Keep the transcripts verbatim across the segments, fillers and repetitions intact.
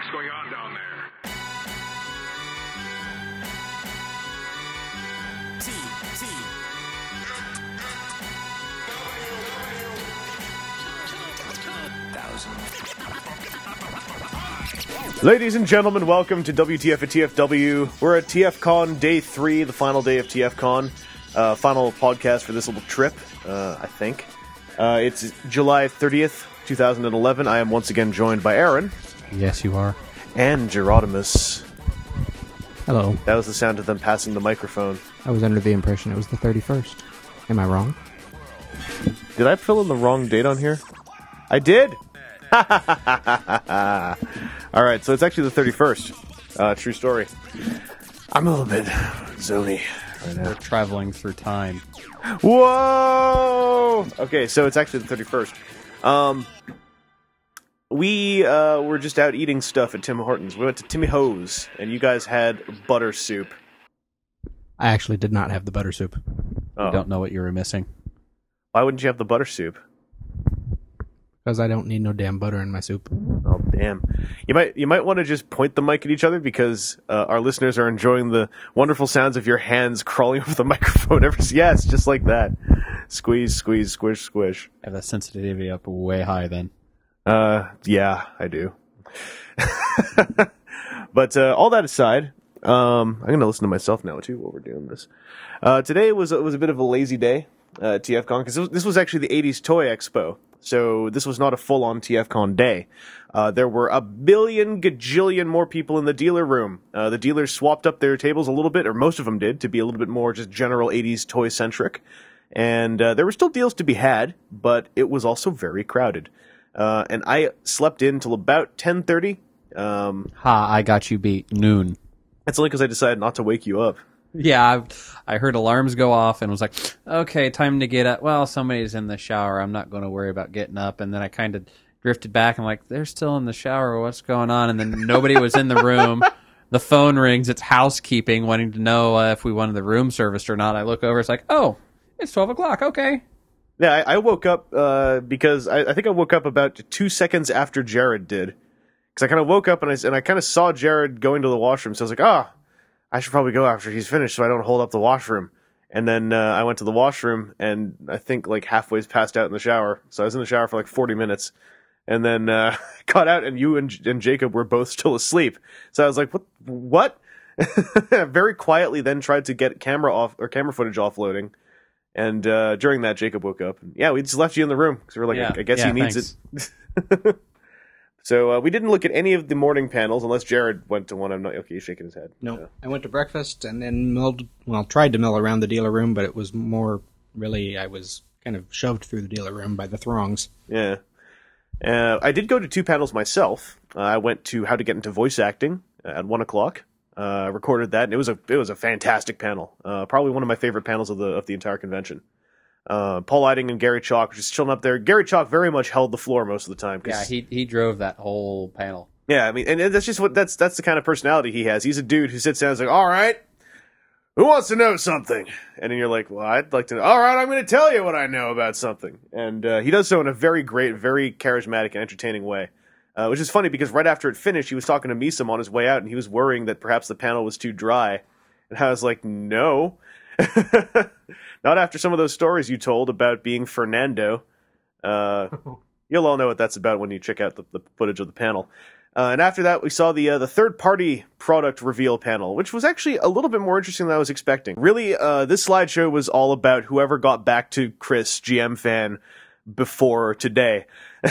What's going on down there? T, T. Ladies and gentlemen, welcome to W T F at T F W. We're at TFCon Day three, the final day of TFCon. Uh, final podcast for this little trip, uh, I think. Uh, it's July thirtieth, twenty eleven. I am once again joined by Aaron. Yes, you are. And Gerodimus. Hello. That was the sound of them passing the microphone. I was under the impression it was the thirty-first. Am I wrong? Did I fill in the wrong date on here? I did! Alright, so it's actually the thirty-first. Uh, true story. I'm a little bit zony right now. We're traveling through time. Whoa! Okay, so it's actually the thirty-first. Um, we uh, were just out eating stuff at Tim Hortons. We went to Timmy Ho's, and you guys had butter soup. I actually did not have the butter soup. Oh. I don't know what you were missing. Why wouldn't you have the butter soup? Because I don't need no damn butter in my soup. Oh, damn. You might you might want to just point the mic at each other because uh, our listeners are enjoying the wonderful sounds of your hands crawling over the microphone. Ever, yes, just like that. Squeeze, squeeze, squish, squish. I have the sensitivity up way high then. Uh, yeah, I do. But uh, all that aside, um, I'm going to listen to myself now, too, while we're doing this. Uh, today was, was a bit of a lazy day uh, at TFCon because this was actually the eighties Toy Expo. So this was not a full-on TFCon day. Uh, there were a billion gajillion more people in the dealer room. Uh, the dealers swapped up their tables a little bit, or most of them did, to be a little bit more just general eighties toy-centric. And uh, there were still deals to be had, but it was also very crowded. Uh, and I slept in till about ten thirty. Um, ha, I got you beat. Noon. that's only because I decided not to wake you up. Yeah, I, I heard alarms go off and was like, okay, time to get up. Well, somebody's in the shower. I'm not going to worry about getting up. And then I kind of drifted back. I'm like, they're still in the shower. What's going on? And then nobody was in the room. The phone rings. It's housekeeping wanting to know uh, if we wanted the room serviced or not. I look over. It's like, oh, it's twelve o'clock. Okay. Yeah, I, I woke up uh, because I, I think I woke up about two seconds after Jared did. Because I kind of woke up and I, and I kind of saw Jared going to the washroom. So I was like, ah. Oh, I should probably go after he's finished so I don't hold up the washroom. And then uh, I went to the washroom, and I think like halfway's passed out in the shower. So I was in the shower for like forty minutes. And then uh, got out, and you and, and Jacob were both still asleep. So I was like, what? What? Very quietly then tried to get camera off or camera footage offloading. And uh, during that, Jacob woke up. And, yeah, we just left you in the room because we were like, yeah, I, I guess yeah, he needs thanks. it. So uh, we didn't look at any of the morning panels unless Jared went to one. I'm not okay. He's shaking his head. No, So. I went to breakfast and then milled. Well, tried to mill around the dealer room, but it was more really I was kind of shoved through the dealer room by the throngs. Yeah. Uh, I did go to two panels myself. Uh, I went to How to Get Into Voice Acting at one o'clock. Uh, I recorded that, and it was a it was a fantastic panel. Uh, probably one of my favorite panels of the of the entire convention. Uh, Paul Eiding and Gary Chalk were just chilling up there. Gary Chalk very much held the floor most of the time. Yeah, he he drove that whole panel. Yeah, I mean, and that's just what that's that's the kind of personality he has. He's a dude who sits down and is like, all right, who wants to know something? And then you're like, well, I'd like to know. All right, I'm going to tell you what I know about something. And uh, he does so in a very great, very charismatic and entertaining way. Uh, which is funny because right after it finished, he was talking to Misam on his way out, and he was worrying that perhaps the panel was too dry. And I was like, no. Not after some of those stories you told about being Fernando. Uh, you'll all know what that's about when you check out the, the footage of the panel. Uh, and after that, we saw the uh, the third-party product reveal panel, which was actually a little bit more interesting than I was expecting. Really, uh, this slideshow was all about whoever got back to Chris, G M fan, before today.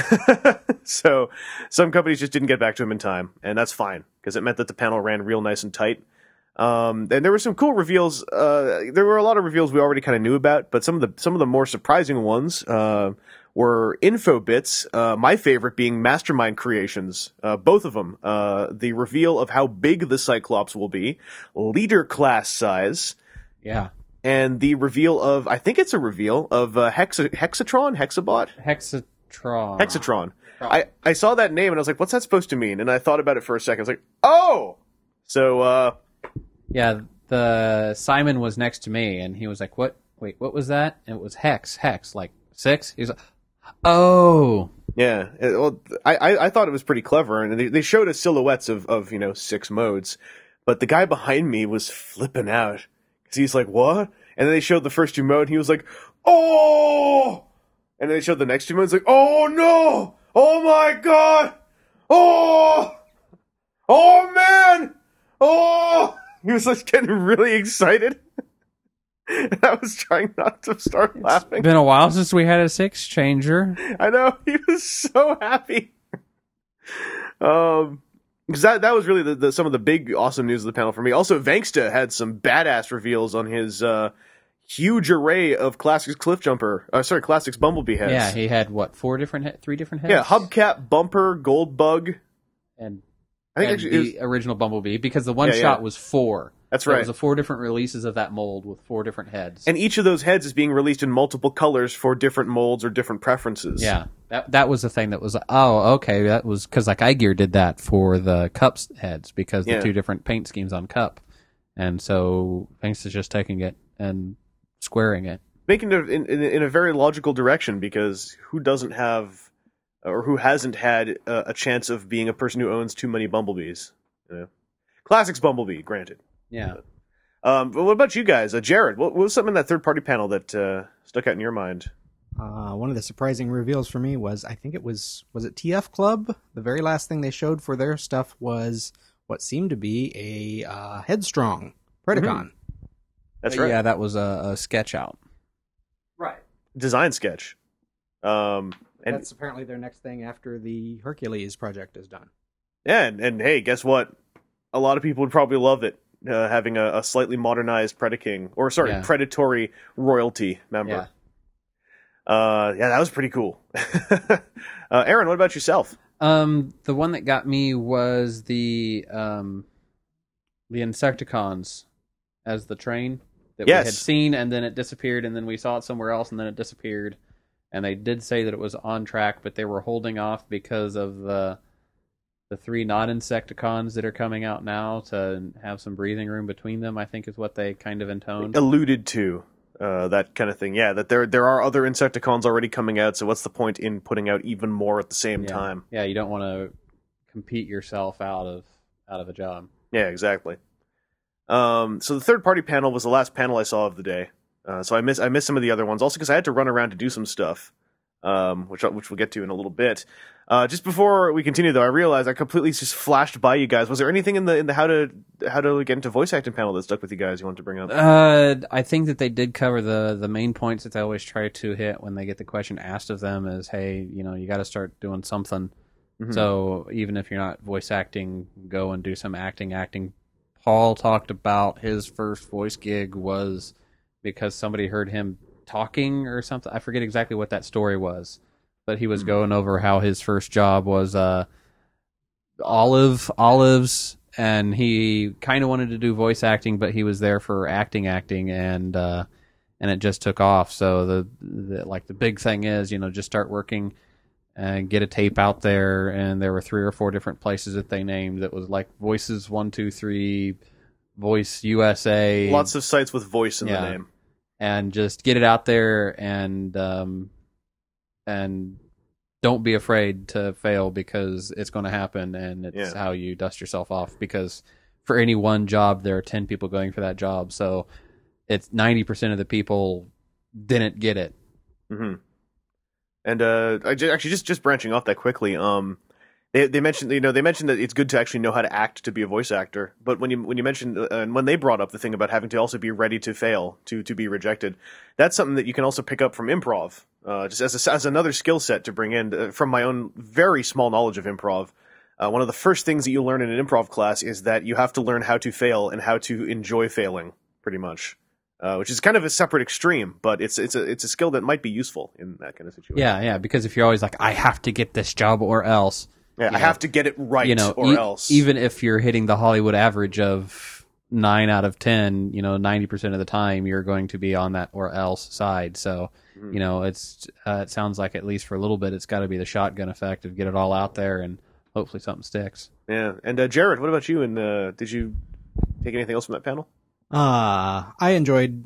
So some companies just didn't get back to him in time, and that's fine, because it meant that the panel ran real nice and tight. Um, and there were some cool reveals. Uh, there were a lot of reveals we already kind of knew about, but some of the some of the more surprising ones uh, were info bits. Uh, my favorite being Mastermind Creations, uh, both of them. Uh, the reveal of how big the Cyclops will be, leader class size, Yeah. and the reveal of I think it's a reveal of uh, Hexa, Hexatron, Hexabot, Hexatron. Hexatron. I I saw that name and I was like, what's that supposed to mean? And I thought about it for a second. I was like, oh, so. Uh, Yeah, the Simon was next to me, and he was like, "What? Wait, what was that?" And it was Hex, Hex, like six. He's like, Oh, Yeah, it- well, I, I I thought it was pretty clever, and they, they showed us silhouettes of, of you know six modes, but the guy behind me was flipping out because he's like, "What?" And then they showed the first two mode, and he was like, "Oh!" And then they showed the next two modes, like, "Oh no! Oh my god! Oh! Oh man! Oh!" He was like getting really excited. And I was trying not to start laughing. been a while since we had a six changer. I know, he was so happy. Um, because that that was really the, the some of the big awesome news of the panel for me. Also, Vanksta had some badass reveals on his uh, huge array of Classics Cliffjumper. Uh, sorry, Classics Bumblebee heads. Yeah, he had what four different, he- three different heads. yeah, hubcap, bumper, gold bug. and I think and actually it was- the original Bumblebee, because the one Yeah, yeah. shot was four. That's So right. It was a four different releases of that mold with four different heads. and each of those heads is being released in multiple colors for different molds or different preferences. yeah, that that was the thing that was oh okay, that was because like iGear did that for the Cups heads because the Yeah. two different paint schemes on Cup, and so Banks is just taking it and squaring it. making it in, in, in a very logical direction, because who doesn't have or who hasn't had a, a chance of being a person who owns too many bumblebees? You know? Classics Bumblebee, granted. Yeah. Um, but what about you guys? Uh, Jared, what, what was something in that third party panel that uh, stuck out in your mind? Uh, one of the surprising reveals for me was I think it was was it T F Club. The very last thing they showed for their stuff was what seemed to be a uh, Headstrong Predacon. That's Uh, right. Yeah, that was a, a sketch out. Right. Design sketch. Um, and That's apparently their next thing after the Hercules project is done. yeah, and, and hey, guess what? A lot of people would probably love it. Uh, having a, a slightly modernized Predaking, or sorry, Yeah. predatory royalty member. Yeah. Uh, yeah, that was pretty cool. uh, Aaron, what about yourself? Um, the one that got me was the um, the Insecticons as the train that Yes. we had seen, and then it disappeared, and then we saw it somewhere else, and then it disappeared. And they did say that it was on track, but they were holding off because of the the three non-Insecticons that are coming out now to have some breathing room between them. I think is what they kind of intoned. Alluded to uh, that kind of thing. Yeah, that there there are other Insecticons already coming out, so what's the point in putting out even more at the same yeah. time? Yeah, you don't want to compete yourself out of out of a job. Yeah, exactly. Um, so the third party panel was the last panel I saw of the day. Uh, so I miss I missed some of the other ones, also because I had to run around to do some stuff, um, which which we'll get to in a little bit. Uh, just before we continue, though, I realized I completely just flashed by you guys. Was there anything in the in the how to how to get into voice acting panel that stuck with you guys? You wanted to bring up? Uh, I think that they did cover the the main points that they always try to hit when they get the question asked of them is, hey, you know, you got to start doing something. Mhm. So even if you're not voice acting, go and do some acting. Acting. Paul talked about his first voice gig was because somebody heard him talking or something. I forget exactly what that story was, but he was going over how his first job was uh, Olive Olives, and he kind of wanted to do voice acting, but he was there for acting, acting, and uh, and it just took off. So the, the like the big thing is, you know, just start working and get a tape out there. And there were three or four different places that they named that was like Voices One Two Three, Voice U S A, Lots of sites with voice in Yeah. the name. and just get it out there and um, and don't be afraid to fail because it's going to happen, and it's Yeah. how you dust yourself off. Because for any one job, there are ten people going for that job, so it's ninety percent of the people didn't get it. hmm And uh, I ju- actually just just branching off that quickly. Um, they they mentioned you know they mentioned that it's good to actually know how to act to be a voice actor. But when you when you mentioned uh, and when they brought up the thing about having to also be ready to fail to to be rejected, that's something that you can also pick up from improv. Uh, just as a, as another skill set to bring in uh, from my own very small knowledge of improv. Uh, one of the first things that you learn in an improv class is that you have to learn how to fail and how to enjoy failing, pretty much. Uh, which is kind of a separate extreme, but it's it's a it's a skill that might be useful in that kind of situation. Yeah, yeah. Because if you're always like, I have to get this job or else, Yeah, I know, have to get it right, you know, or e- else. even if you're hitting the Hollywood average of nine out of ten, you know, ninety percent of the time you're going to be on that or else side. So, Mhm. you know, it's uh, it sounds like at least for a little bit, it's got to be the shotgun effect of get it all out there and hopefully something sticks. Yeah, and uh, Jared, what about you? And uh, did you take anything else from that panel? Uh, I enjoyed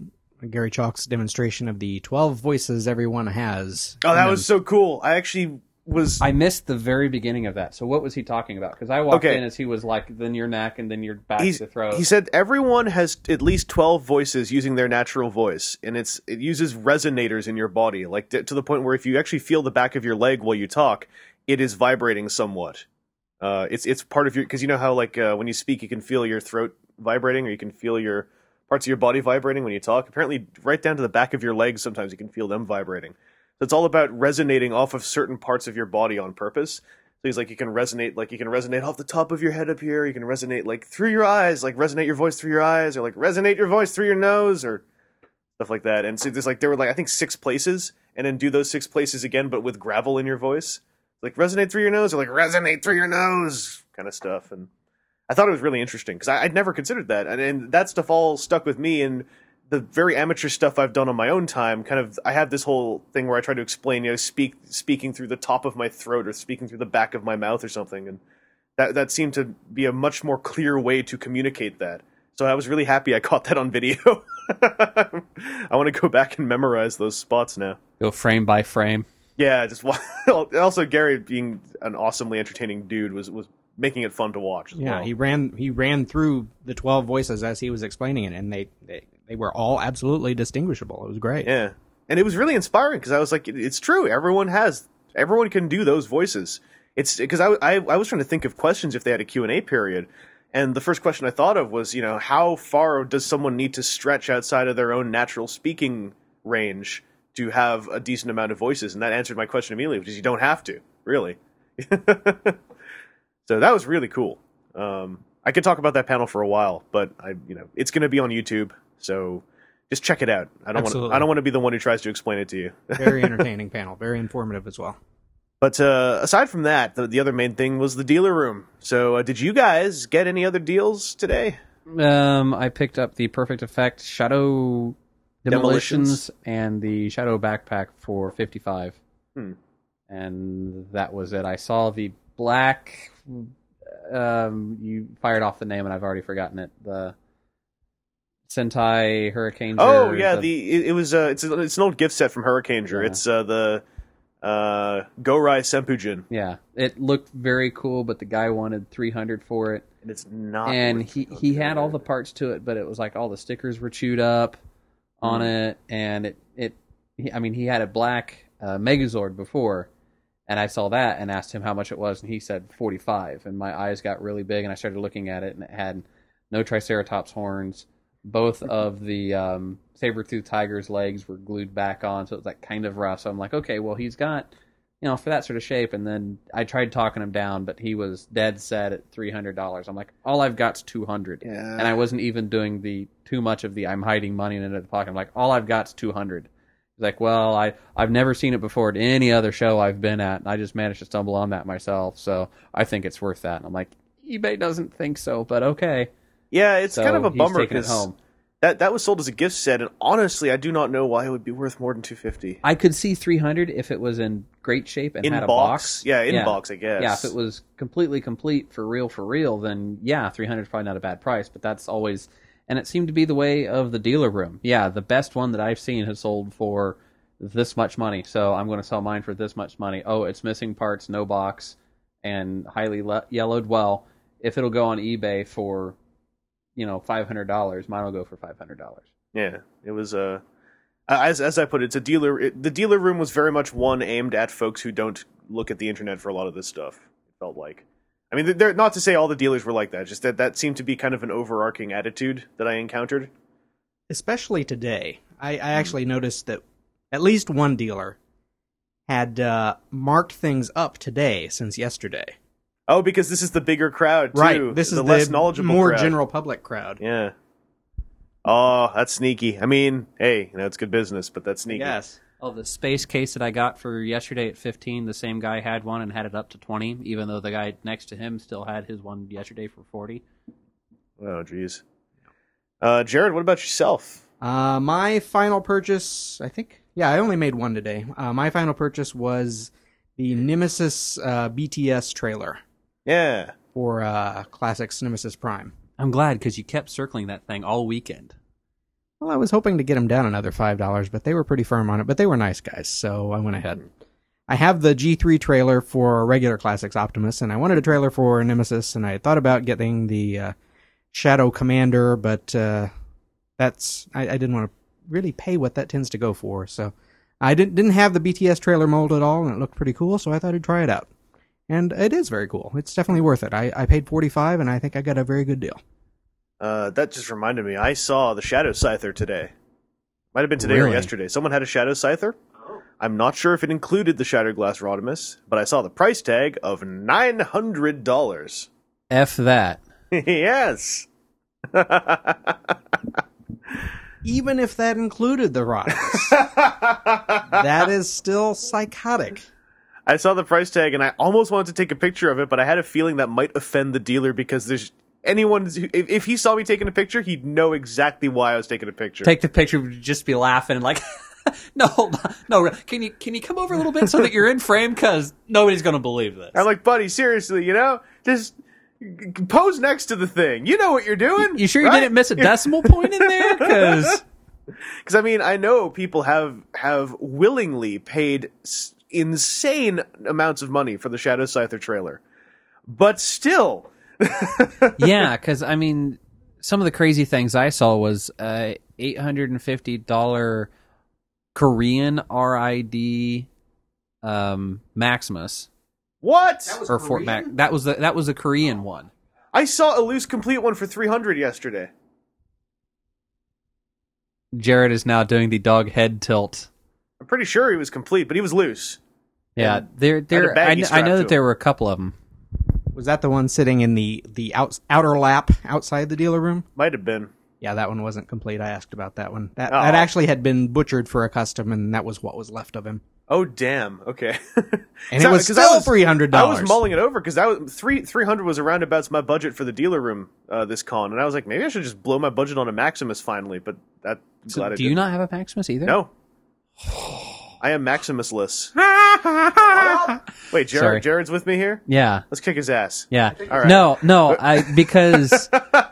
Gary Chalk's demonstration of the twelve voices everyone has. Oh, that was so cool. I actually was... I missed the very beginning of that. So what was he talking about? Because I walked Okay. in as he was like, then your neck and then your back He's, to throat. he said everyone has at least twelve voices using their natural voice, and it's it uses resonators in your body, like to, to the point where if you actually feel the back of your leg while you talk, it is vibrating somewhat. Uh, it's it's part of your, because you know how like uh, when you speak you can feel your throat vibrating, or you can feel your parts of your body vibrating when you talk. Apparently, right down to the back of your legs, sometimes you can feel them vibrating. So it's all about resonating off of certain parts of your body on purpose. So he's like, you can resonate, like you can resonate off the top of your head up here. You can resonate like through your eyes, like resonate your voice through your eyes, or like resonate your voice through your nose, or stuff like that. And so there's like there were like I think six places, and then do those six places again, but with gravel in your voice, like resonate through your nose, or like resonate through your nose, kind of stuff. And I thought it was really interesting because I'd never considered that, and, and that stuff all stuck with me. And the very amateur stuff I've done on my own time, kind of, I have this whole thing where I try to explain, you know, speak speaking through the top of my throat or speaking through the back of my mouth or something, and that that seemed to be a much more clear way to communicate that. So I was really happy I caught that on video. I want to go back and memorize those spots now. Go frame by frame. Yeah, just also Gary being an awesomely entertaining dude was was making it fun to watch as Yeah, well. he ran he ran through the twelve voices as he was explaining it, and they they, they were all absolutely distinguishable. It was great. Yeah, and it was really inspiring because I was like, it's true. Everyone has, everyone can do those voices. It's because I, I I was trying to think of questions if they had a Q and A period, and the first question I thought of was, you know, how far does someone need to stretch outside of their own natural speaking range to have a decent amount of voices? And that answered my question immediately, which is you don't have to, really. So that was really cool. Um, I could talk about that panel for a while, but I, you know, it's going to be on YouTube, so just check it out. I don't want Absolutely. I don't want to be the one who tries to explain it to you. Very entertaining panel, very informative as well. But uh, aside from that, the, the other main thing was the dealer room. So uh, did you guys get any other deals today? Um, I picked up the Perfect Effect Shadow Demolitions, Demolitions? and the Shadow Backpack for fifty-five. Hmm. And that was it. I saw the black... Um, you fired off the name, and I've already forgotten it. The Sentai Hurricane. Oh yeah, the, it, it was uh, it's a, it's an old gift set from Hurricaneger. Yeah. It's uh, the uh, Gorai Sempujin, Yeah, it looked very cool, but the guy wanted three hundred for it. and it's not. And worth he, it. he had all the parts to it, but it was like all the stickers were chewed up on Mm. it, and it it he, I mean he had a black uh, Megazord before, and I saw that and asked him how much it was, and he said forty-five, and my eyes got really big, and I started looking at it, and it had no Triceratops horns. Both of the um, saber-toothed tiger's legs were glued back on, so it was like kind of rough. So I'm like, okay, well he's got, you know, for that sort of shape. And then I tried talking him down, but he was dead set at three hundred dollars. I'm like, all I've got's two hundred dollars. Yeah. And I wasn't even doing the too much of the I'm hiding money in the pocket. I'm like, all I've got's two hundred dollars. He's like, well, I, I've never seen it before at any other show I've been at, and I just managed to stumble on that myself, so I think it's worth that. And I'm like, eBay doesn't think so, but okay. Yeah, it's So kind of a he's bummer taking it because home. that that was sold as a gift set, and honestly, I do not know why it would be worth more than two fifty. I could see three hundred if it was in great shape and In had a box? box. Yeah, in box, I guess. Yeah, if it was completely complete for real, for real, then yeah, three hundred is probably not a bad price. But that's always, and it seemed to be the way of the dealer room. Yeah, the best one that I've seen has sold for this much money, so I'm going to sell mine for this much money. Oh, it's missing parts, no box, and highly le- yellowed. Well, if it'll go on eBay for, you know, five hundred dollars, mine will go for five hundred dollars. Yeah, it was uh, as as I put it, it's a dealer. It, the dealer room was very much one aimed at folks who don't look at the internet for a lot of this stuff. It felt like, I mean, they're not to say all the dealers were like that. Just that that seemed to be kind of an overarching attitude that I encountered. Especially today. I, I actually noticed that at least one dealer had uh, marked things up today since yesterday. Oh, because this is the bigger crowd too. Right. This is the the less knowledgeable, more crowd. general public crowd. Yeah. Oh, that's sneaky. I mean, hey, you know, it's good business, but that's sneaky. Yes. Oh, the space case that I got for yesterday at fifteen, the same guy had one and had it up to twenty, even though the guy next to him still had his one yesterday for forty. Oh, jeez. Uh, Jared, what about yourself? Uh, my final purchase, I think, yeah, I only made one today. Uh, my final purchase was the Nemesis uh, B T S trailer Yeah. for uh, Classics Nemesis Prime. I'm glad, because you kept circling that thing all weekend. Well, I was hoping to get them down another five dollars, but they were pretty firm on it. But they were nice guys, so I went ahead. I have the G three trailer for regular Classics Optimus, and I wanted a trailer for Nemesis, and I thought about getting the uh, Shadow Commander, but uh, that's I, I didn't want to really pay what that tends to go for. So I didn't didn't have the B T S trailer mold at all, and it looked pretty cool, so I thought I'd try it out. And it is very cool. It's definitely worth it. I, I paid forty-five dollars, and I think I got a very good deal. Uh, that just reminded me. I saw the Shadow Scyther today. Might have been today Really? or yesterday. Someone had a Shadow Scyther. I'm not sure if it included the Shattered Glass Rodimus, but I saw the price tag of nine hundred dollars. F that. Yes. Even if that included the Rodimus, that is still psychotic. I saw the price tag and I almost wanted to take a picture of it, but I had a feeling that might offend the dealer because there's anyone. If, if he saw me taking a picture, he'd know exactly why I was taking a picture. Take the picture, would just be laughing like, no, hold on. no. Can you can you come over a little bit so that you're in frame? Because nobody's going to believe this. I'm like, buddy, seriously, you know, just pose next to the thing. You know what you're doing. You sure you right? didn't miss a decimal point in there? Because Because I mean, I know people have have willingly paid s- insane amounts of money for the Shadow Scyther trailer, but still, yeah, because I mean, some of the crazy things I saw was uh, eight hundred and fifty dollar Korean R I D um, Maximus what? or Fort Mac. That was the that was a Korean one. I saw a loose complete one for three hundred yesterday. Jared is now doing the dog head tilt. I'm pretty sure he was complete, but he was loose. Yeah, And there, there. had a baggie I, kn- I strapped know to that him. there were a couple of them. Was that the one sitting in the, the out, outer lap outside the dealer room? Might have been. Yeah, that one wasn't complete. I asked about that one. That Oh. that actually had been butchered for a custom, and that was what was left of him. Oh damn. Okay. And So- it was 'cause still I was- three hundred I dollars. was mulling it over because that was three three hundred was around about my budget for the dealer room uh, this con, and I was like, maybe I should just blow my budget on a Maximus finally. But that So glad I do you didn't. not have a Maximus either? No. I am Maximusless. Wait, Jared, Sorry. Jared's with me here? Yeah, Let's kick his ass. yeah. All right. No, no. I because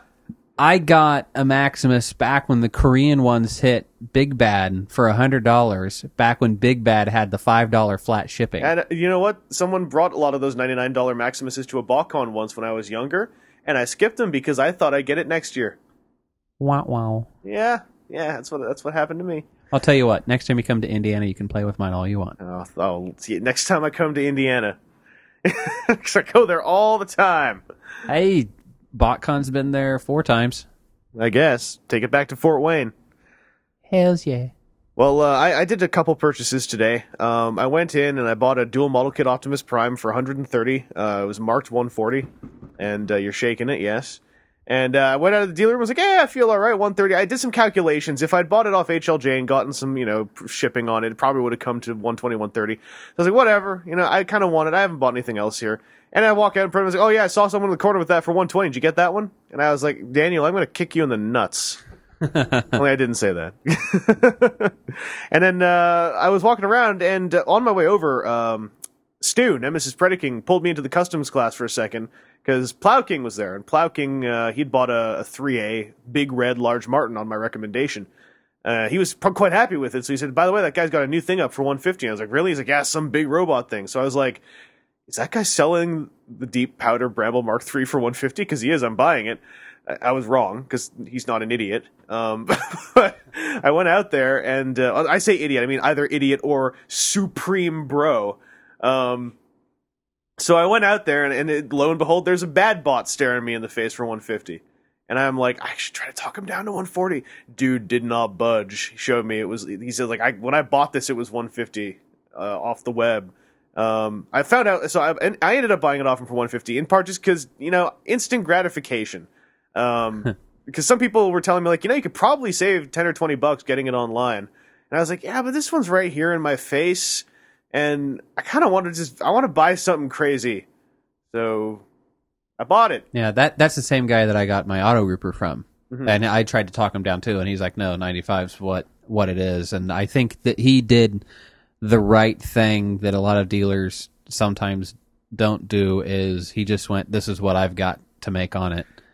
I got a Maximus back when the Korean ones hit Big Bad for a hundred dollars. Back when Big Bad had the five dollar flat shipping. And uh, you know what? Someone brought a lot of those ninety-nine dollar Maximuses to a BalkCon once when I was younger, and I skipped them because I thought I'd get it next year. Wow, wow. Yeah, yeah, that's what that's what happened to me. I'll tell you what. Next time you come to Indiana, you can play with mine all you want. Oh, I'll see it next time I come to Indiana. Because I go there all the time. Hey, BotCon's been there four times. I guess. Take it back to Fort Wayne. Hells yeah. Well, uh, I, I did a couple purchases today. Um, I went in and I bought a dual model kit Optimus Prime for one hundred thirty. Uh, it was marked one forty, and uh, you're shaking it, yes. And uh, I went out of the dealer and was like, "Yeah, I feel all right, one thirty." I did some calculations. If I'd bought it off H L J and gotten some, you know, shipping on it, it probably would have come to one twenty, one thirty. So I was like, whatever. You know, I kind of want it. I haven't bought anything else here. And I walk out and I was like, "Oh yeah, I saw someone in the corner with that for one twenty. Did you get that one?" And I was like, "Daniel, I'm going to kick you in the nuts." Only I didn't say that. And then uh, I was walking around, and uh, on my way over, um, Stu, Nemesis Predaking, pulled me into the customs class for a second because Plow King was there. And Plow King, uh, he'd bought a, a three A big red large Martin on my recommendation. Uh, he was p- quite happy with it, so he said, "By the way, that guy's got a new thing up for one fifty." I was like, "Really?" He's like, "Yeah, some big robot thing." So I was like, "Is that guy selling the deep powder Bramble Mark three for one fifty? Because he is. I'm buying it." I, I was wrong because he's not an idiot. Um, but I went out there, and uh, I say idiot. I mean either idiot or supreme bro. Um, so I went out there, and, and it, lo and behold, there's a bad bot staring me in the face for one fifty. And I'm like, I should try to talk him down to one forty. Dude did not budge. He showed me it was. He said like, I when I bought this, it was one fifty uh, off the web. Um, I found out, so I, and I ended up buying it off him for one fifty in part just because, you know, instant gratification. Um, because some people were telling me like, you know, you could probably save ten or twenty bucks getting it online. And I was like, yeah, but this one's right here in my face. And I kind of want to just, I want to buy something crazy. So I bought it. Yeah, that that's the same guy that I got my Auto Rooper from. Mhm. And I tried to talk him down too, and he's like, no, ninety-five's what, what it is. And I think that he did the right thing that a lot of dealers sometimes don't do, is he just went, this is what I've got to make on it.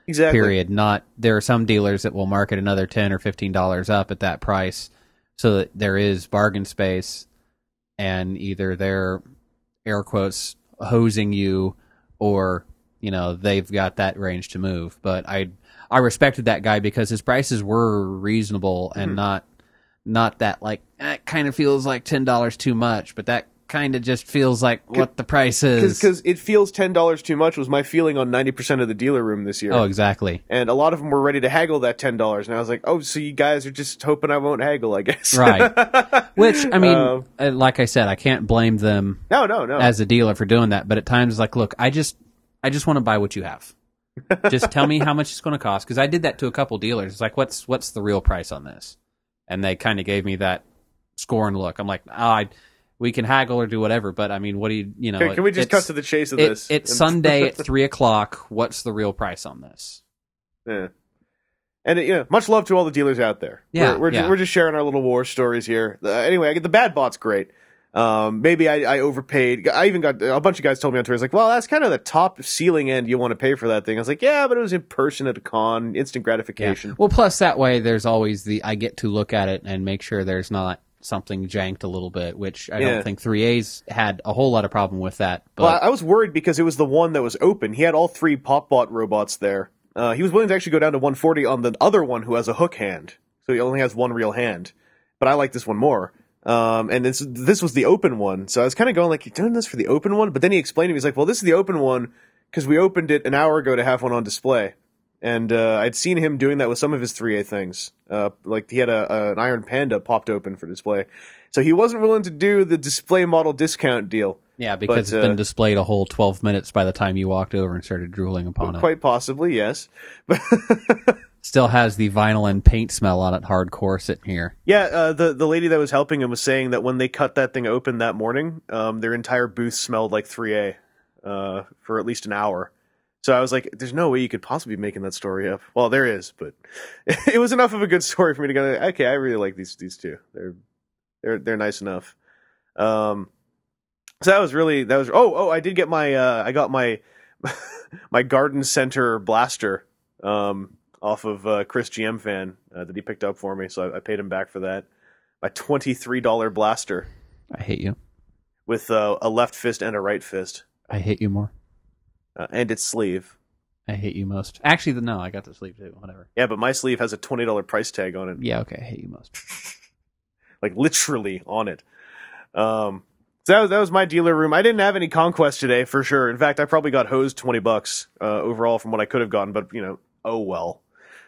Exactly. Period. Not there are some dealers that will market another ten or fifteen dollars up at that price, so that there is bargain space, and either they're air quotes hosing you, or you know they've got that range to move. But I I respected that guy because his prices were reasonable and mm-hmm. not not that like that kind of feels like ten dollars too much, but that kind of just feels like what the price is. Because it feels ten dollars too much was my feeling on ninety percent of the dealer room this year. Oh, exactly. And a lot of them were ready to haggle that ten dollars. And I was like, oh, so you guys are just hoping I won't haggle, I guess. Right. Which, I mean, um, like I said, I can't blame them no, no, no. as a dealer for doing that. But at times, it's like, look, I just I just want to buy what you have. Just tell me how much it's going to cost. Because I did that to a couple dealers. It's like, what's what's the real price on this? And they kind of gave me that scorn look. I'm like, oh, I... we can haggle or do whatever, but I mean, what do you, you know... Can, can we just cut to the chase of it, this? It's Sunday at three o'clock. What's the real price on this? Yeah. And, you know, much love to all the dealers out there. Yeah, We're, we're, yeah. Just, we're just sharing our little war stories here. Uh, anyway, the bad bot's great. Um, maybe I, I overpaid. I even got... A bunch of guys told me on Twitter, like, well, that's kind of the top ceiling end you want to pay for that thing. I was like, yeah, but it was in person at a con, instant gratification. Yeah. Well, plus that way, there's always the... I get to look at it and make sure there's not... something janked a little bit, which I yeah. don't think three A's had a whole lot of problem with that. But well, I was worried because it was the one that was open. He had all three PopBot robots there. Uh, he was willing to actually go down to one forty on the other one who has a hook hand, so he only has one real hand. But I like this one more. Um, and this this was the open one, so I was kind of going like, "You're doing this for the open one?" But then he explained to me, he's like, "Well, this is the open one because we opened it an hour ago to have one on display." And uh, I'd seen him doing that with some of his three A things. Uh, like he had a, a an Iron Panda popped open for display. So he wasn't willing to do the display model discount deal. Yeah, because but, it's uh, been displayed a whole twelve minutes by the time you walked over and started drooling upon it. Quite possibly, yes. Still has the vinyl and paint smell on it hardcore sitting here. Yeah, uh, the, the lady that was helping him was saying that when they cut that thing open that morning, um, their entire booth smelled like three A uh, for at least an hour. So I was like, there's no way you could possibly be making that story up. Well, there is, but it was enough of a good story for me to go, okay, I really like these these two. They're they're they're nice enough. Um, so that was really that was oh oh I did get my uh, I got my my garden center blaster um, off of uh, Chris G M Fan uh, that he picked up for me, so I, I paid him back for that. My twenty-three dollars blaster. I hate you. With uh, a left fist and a right fist. I hate you more. Uh, and its sleeve. I hate you most. Actually, the, no, I got the sleeve too. Whatever. Yeah, but my sleeve has a twenty dollars price tag on it. Yeah, okay, I hate you most. Like literally on it. Um, so that was, that was my dealer room. I didn't have any conquest today for sure. In fact, I probably got hosed twenty bucks uh, overall from what I could have gotten. But you know, oh well.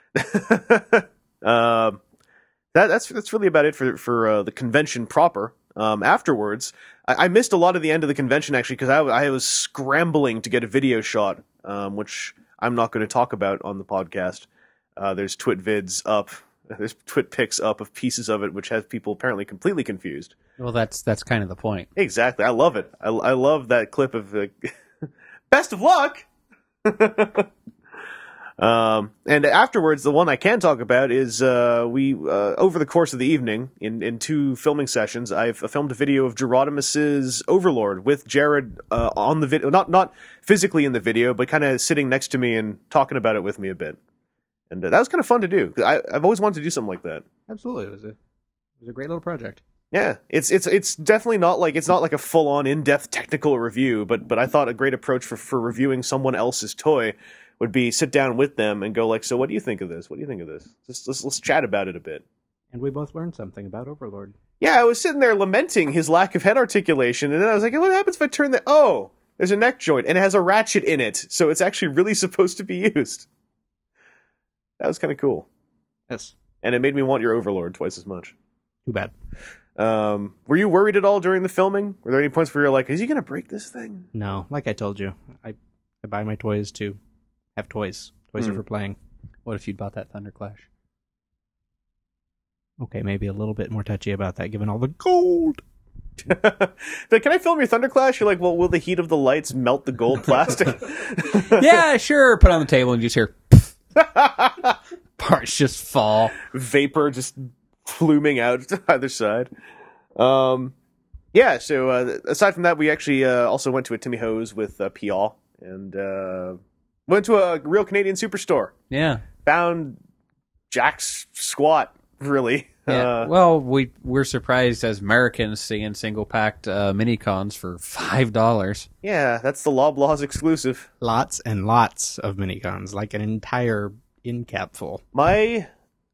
um, that that's that's really about it for for uh, the convention proper. Um, afterwards, I, I missed a lot of the end of the convention actually because I, I was scrambling to get a video shot, um, which I'm not going to talk about on the podcast. Uh, there's twit vids up, there's twit pics up of pieces of it, which has people apparently completely confused. Well, that's that's kind of the point. Exactly, I love it. I, I love that clip of uh, best of luck. Um, and afterwards, the one I can talk about is uh, we uh, over the course of the evening, in, in two filming sessions, I've filmed a video of Gerodimus's Overlord with Jared uh, on the video, not not physically in the video, but kind of sitting next to me and talking about it with me a bit. And uh, that was kind of fun to do. I, I've always wanted to do something like that. Absolutely, it was a it was a great little project. Yeah, it's it's it's definitely not like it's not like a full on in depth technical review, but but I thought a great approach for for reviewing someone else's toy would be sit down with them and go like, so what do you think of this? What do you think of this? Just let's let's chat about it a bit. And we both learned something about Overlord. Yeah, I was sitting there lamenting his lack of head articulation, and then I was like, what happens if I turn the oh, there's a neck joint and it has a ratchet in it, so it's actually really supposed to be used. That was kind of cool. Yes. And it made me want your Overlord twice as much. Too bad. Um, were you worried at all during the filming? Were there any points where you're like, is he going to break this thing? No, like I told you, I, I buy my toys to have toys. Toys Hmm. are for playing. What if you'd bought that Thunderclash? Okay, maybe a little bit more touchy about that, given all the gold. But can I film your Thunderclash? You're like, well, will the heat of the lights melt the gold plastic? Yeah, sure. Put it on the table and you just hear parts just fall. Vapor just pluming out to either side. Um, yeah, so uh, aside from that, we actually uh, also went to a Timmy Hose with uh, P L, and uh, Went to a real Canadian superstore. Yeah. Found Jack's squat, really. Yeah. Uh, well, we we're surprised as Americans seeing single packed uh, mini cons for five dollars. yeah, that's the Loblaws exclusive. Lots and lots of minicons, like an entire in cap full. My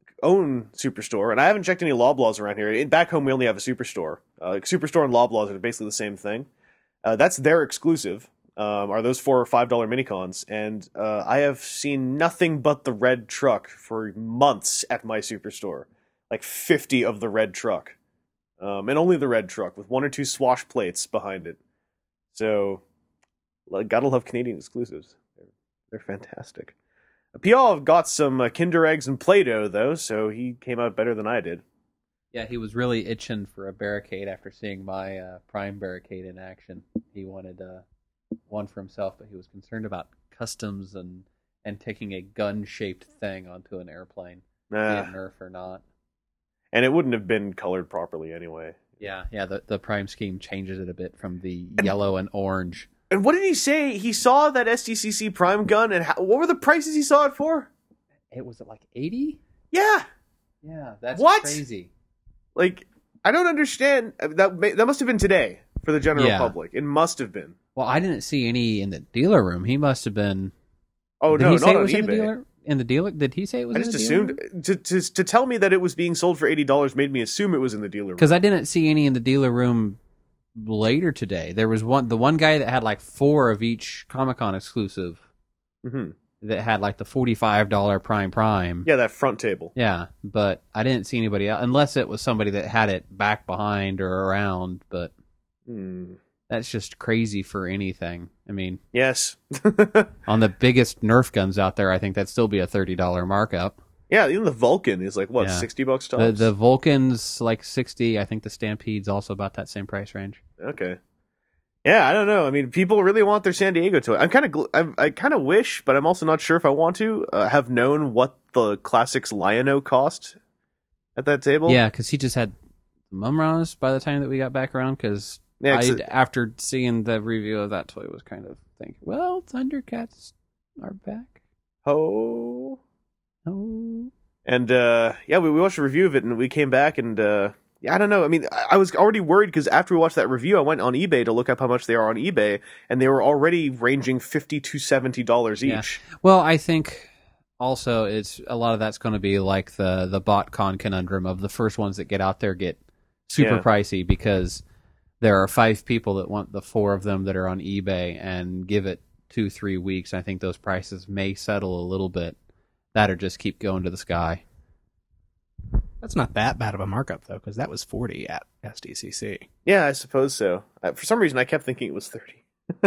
own superstore, and I haven't checked any Loblaws around here. In- Back home, we only have a superstore. Uh, like superstore and Loblaws are basically the same thing. Uh, that's their exclusive. Um, are those four or five dollar minicons? And uh, I have seen nothing but the red truck for months at my superstore. Like fifty of the red truck, um, and only the red truck with one or two swash plates behind it. So, like, gotta love Canadian exclusives. They're, they're fantastic. Pial got some uh, Kinder Eggs and Play-Doh, though, so he came out better than I did. Yeah, he was really itching for a barricade after seeing my uh, Prime barricade in action. He wanted uh, one for himself, but he was concerned about customs and, and taking a gun-shaped thing onto an airplane, Nah. be it Nerf or not. And it wouldn't have been colored properly anyway. Yeah, yeah, the, the Prime scheme changes it a bit from the yellow and orange. And what did he say? He saw that S D C C Prime gun, and how, what were the prices he saw it for? It was it like eighty? Yeah, Yeah, that's What? crazy. like I don't understand. That may, that must have been today for the general Yeah. public. It must have been. Well, I didn't see any in the dealer room. He must have been. Oh did no, he say not it on was in the eBay. dealer? In the dealer? Did he say it was? I in just the dealer assumed to, to to tell me that it was being sold for eighty dollars made me assume it was in the dealer room. Because I didn't see any in the dealer room later today. There was one, the one guy that had like four of each Comic-Con exclusive Mm-hmm. that had like the forty-five dollar Prime Prime. Yeah, that front table. Yeah, but I didn't see anybody else, unless it was somebody that had it back behind or around, but Hmm. that's just crazy for anything. I mean, Yes. on the biggest Nerf guns out there, I think that'd still be a thirty dollar markup. Yeah, even the Vulcan is like what Yeah. sixty bucks The, tops. the Vulcan's like sixty. I think the Stampede's also about that same price range. Okay. Yeah, I don't know. I mean, people really want their San Diego toy. I'm kind of, gl- I, I kind of wish, but I'm also not sure if I want to uh, have known what the Classics Lion-O cost at that table. Yeah, because he just had Mumras by the time that we got back around. Because Yeah, 'cause I, it- after seeing the review of that toy, was kind of thinking, well, Thundercats are back. Oh. Oh, And uh, yeah, we, we watched a review of it, and we came back, and uh, yeah, I don't know. I mean, I, I was already worried because after we watched that review, I went on eBay to look up how much they are on eBay, and they were already ranging fifty to seventy dollars Yeah. each. well, I think also it's a lot of that's going to be like the the BotCon conundrum of the first ones that get out there get super Yeah. pricey because there are five people that want the four of them that are on eBay, and give it two three weeks. I think those prices may settle a little bit. That or just keep going to the sky. That's not that bad of a markup, though, because that was forty at S D C C. Yeah, I suppose so. I, for some reason, I kept thinking it was thirty.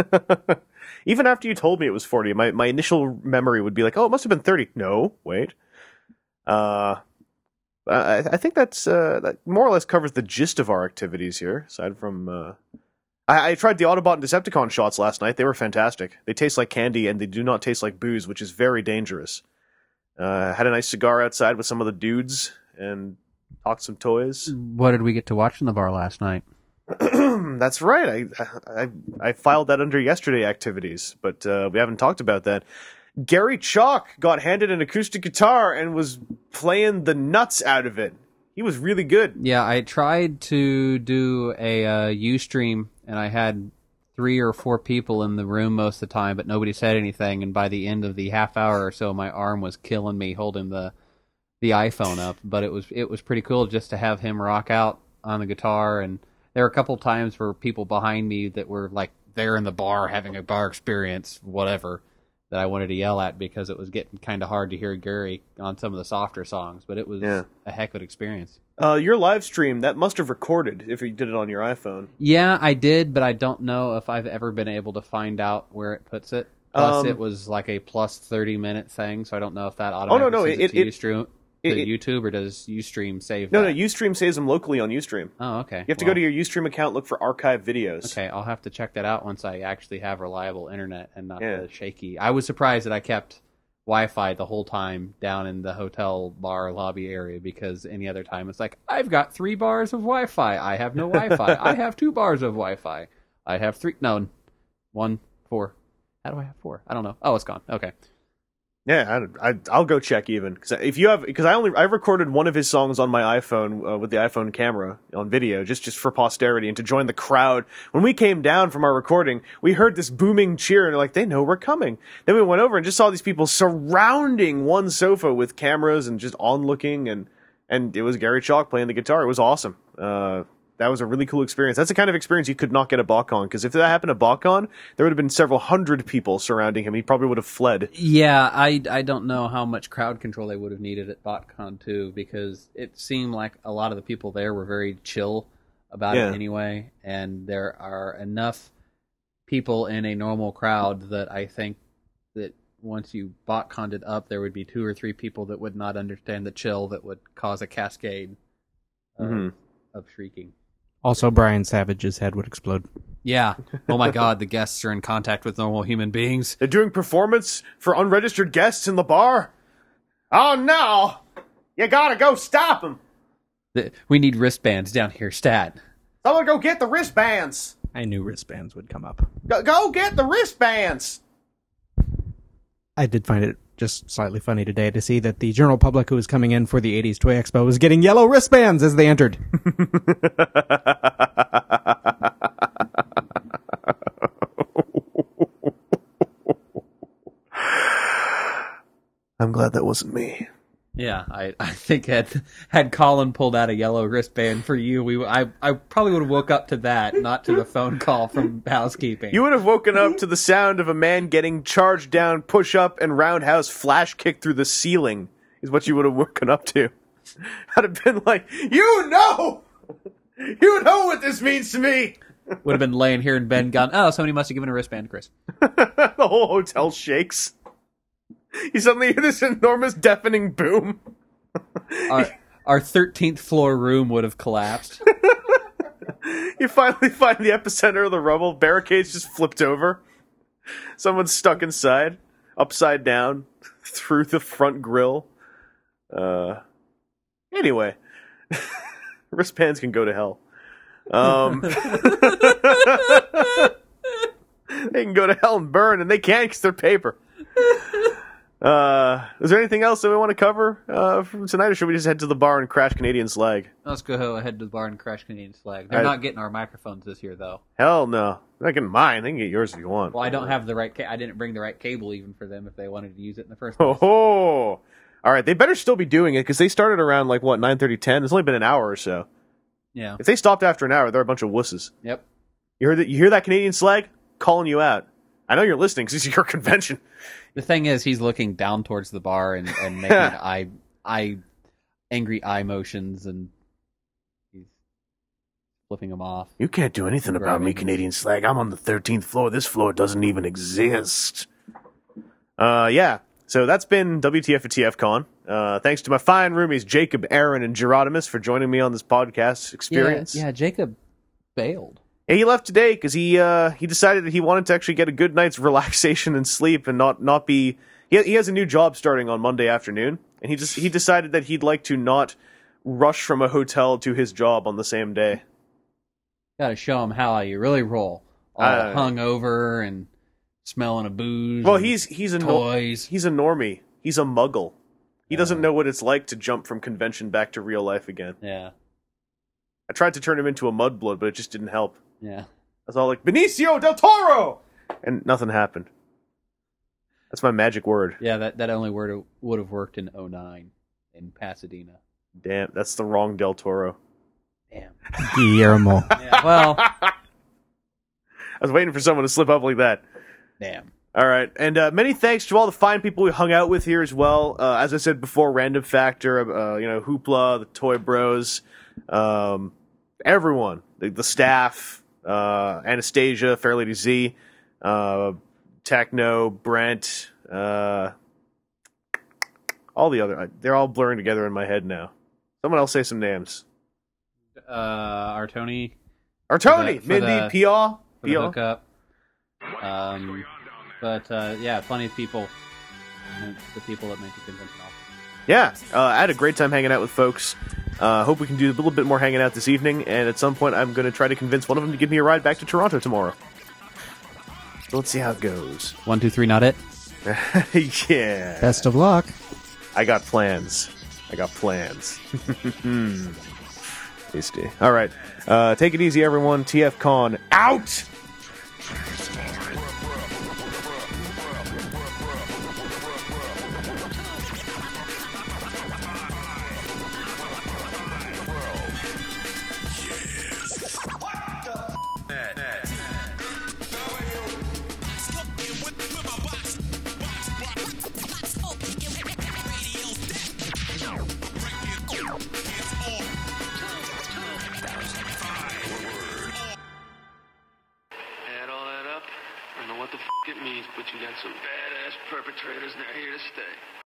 Even after you told me it was forty, my, my initial memory would be like, oh, it must have been thirty. No, wait. Uh, I, I think that's uh, that more or less covers the gist of our activities here, aside from... Uh, I, I tried the Autobot and Decepticon shots last night. They were fantastic. They taste like candy, and they do not taste like booze, which is very dangerous. Uh, had a nice cigar outside with some of the dudes, and talked some toys. What did we get to watch in the bar last night? That's right. I, I I filed that under yesterday activities, but uh, we haven't talked about that. Gary Chalk got handed an acoustic guitar and was playing the nuts out of it. He was really good. Yeah, I tried to do a uh, Ustream, and I had three or four people in the room most of the time, but nobody said anything. And by the end of the half hour or so, my arm was killing me holding the the iPhone up. But it was it was pretty cool just to have him rock out on the guitar. And there were a couple times where people behind me that were like there in the bar having a bar experience, whatever, that I wanted to yell at because it was getting kind of hard to hear Gary on some of the softer songs. But it was Yeah. a heck of an experience. Uh, your live stream, that must have recorded if you did it on your iPhone. Yeah, I did, but I don't know if I've ever been able to find out where it puts it. Plus, Um, it was like a plus thirty minute thing, so I don't know if that no, automatically no, sends it- it, to it- Ustream, it- to it- YouTube, or does Ustream save No, that? no, Ustream saves them locally on Ustream. Oh, okay. You have to Well, go to your Ustream account, look for archive videos. Okay, I'll have to check that out once I actually have reliable internet and not Yeah. the shaky. I was surprised that I kept Wi-Fi the whole time down in the hotel bar lobby area, because any other time it's like, I've got three bars of Wi-Fi. I have no Wi-Fi. I have two bars of Wi-Fi. I have three. No, one, four. How do I have four? I don't know. Oh, it's gone. Okay. Yeah, I, I, I'll go check even because if you have because I only I recorded one of his songs on my iPhone uh, with the iPhone camera on video just just for posterity and to join the crowd. When we came down from our recording, we heard this booming cheer and like they know we're coming. Then we went over and just saw these people surrounding one sofa with cameras and just on looking and and it was Gary Chalk playing the guitar. It was awesome. Uh, That was a really cool experience. That's the kind of experience you could not get at BotCon, because if that happened at BotCon, there would have been several hundred people surrounding him. He probably would have fled. Yeah, I, I don't know how much crowd control they would have needed at BotCon, too, because it seemed like a lot of the people there were very chill about Yeah. it anyway, and there are enough people in a normal crowd that I think that once you BotConned it up, there would be two or three people that would not understand the chill that would cause a cascade of, Mhm. of shrieking. Also, Brian Savage's head would explode. Yeah. Oh my god, the guests are in contact with normal human beings. They're doing performance for unregistered guests in the bar? Oh, no! You gotta go stop them! The- We need wristbands down here, stat. Someone go get the wristbands! I knew wristbands would come up. Go, go get the wristbands! I did find it just slightly funny today to see that the general public who was coming in for the eighties Toy Expo was getting yellow wristbands as they entered. I'm glad that wasn't me. Yeah, I, I think had had Colin pulled out a yellow wristband for you, we I I probably would have woke up to that, not to the phone call from housekeeping. You would have woken up to the sound of a man getting charged down, push up, and roundhouse flash kicked through the ceiling, is what you would have woken up to. I'd have been like, you know! You know what this means to me! Would have been laying here in bed and gone, oh, somebody must have given a wristband to Chris. The whole hotel shakes. You suddenly hear this enormous deafening boom. Our our thirteenth floor room would have collapsed. You finally find the epicenter of the rubble. Barricades just flipped over. Someone's stuck inside, upside down, through the front grill. Uh, anyway, wristbands can go to hell. Um, they can go to hell and burn, and they can't because they're paper. Uh, is there anything else that we want to cover uh, from tonight, or should we just head to the bar and crash Canadian Slag? Let's go ahead to the bar and crash Canadian Slag. They're I- not getting our microphones this year, though. Hell no. They're not getting mine. They can get yours if you want. Well, I don't have the right. Ca- I didn't bring the right cable even for them if they wanted to use it in the first place. Oh, ho. All right. They better still be doing it because they started around like what nine thirty, ten. It's only been an hour or so. Yeah. If they stopped after an hour, they're a bunch of wusses. Yep. You heard that? You hear that Canadian Slag calling you out? I know you're listening because it's your convention. The thing is, he's looking down towards the bar and, and making eye, eye, angry eye motions, and he's flipping them off. You can't do anything about me, Grabbing. Canadian Slag. I'm on the thirteenth floor. This floor doesn't even exist. Uh, yeah. So that's been W T F at T F Con. Uh, thanks to my fine roomies, Jacob, Aaron, and Gerodimus for joining me on this podcast experience. Yeah, yeah, Jacob bailed. Yeah, he left today because he uh, he decided that he wanted to actually get a good night's relaxation and sleep and not not be. He he has a new job starting on Monday afternoon, and he just he decided that he'd like to not rush from a hotel to his job on the same day. Got to show him how you really roll. All Uh, hungover and smelling of booze. Well, and he's he's a nor- toys. he's a normie. He's a muggle. He doesn't know what it's like to jump from convention back to real life again. Yeah, I tried to turn him into a mudblood, but it just didn't help. yeah. I was all like, Benicio del Toro! And nothing happened. That's my magic word. Yeah, that, that only word would have worked in oh nine in Pasadena. Damn, that's the wrong Del Toro. Damn. Guillermo. Yeah, well, I was waiting for someone to slip up like that. damn. All right, and uh, many thanks to all the fine people we hung out with here as well. Uh, as I said before, Random Factor, uh, you know, Hoopla, the Toy Bros, um, everyone, the, the staff, uh, Anastasia, Fair Lady Z, uh, Techno, Brent, uh, all the other. They're all blurring together in my head now. Someone else say some names. Uh, our Tony Or Tony, For the- for Mindy, the- Pia, for the Pia. hookup. Um, but uh, yeah, plenty of people. The people that make the convention awesome. Yeah, uh, I had a great time hanging out with folks. Uh, hope we can do a little bit more hanging out this evening, and at some point I'm going to try to convince one of them to give me a ride back to Toronto tomorrow. Let's see how it goes. One, two, three, not it. Yeah. Best of luck. I got plans. I got plans. Tasty. All right. Uh, take it easy, everyone. T F Con out! Add all that up, I don't know what the f*** it means, but you got some badass perpetrators and they're here to stay.